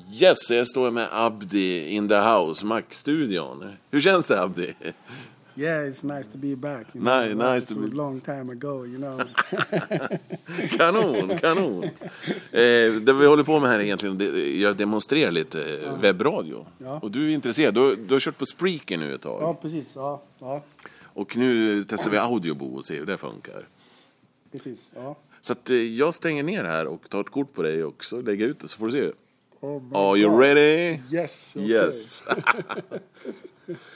Yes, jag står med Abdi in the house, Mac-studion. Hur känns det, Abdi? Yeah, it's nice to be back. You Nice to It was a long time ago, you know. Kanon. Det vi håller på med här egentligen, jag demonstrerar lite webbradio. Ja. Och du är intresserad, du har kört på Spreaker nu ett tag. Ja, precis. Ja. Och nu testar vi Audiobo och ser hur det funkar. Precis, ja. Så att jag stänger ner här och tar ett kort på dig och så lägger ut det så får du se. Oh my Are you God. ready? Yes. Okay. Yes.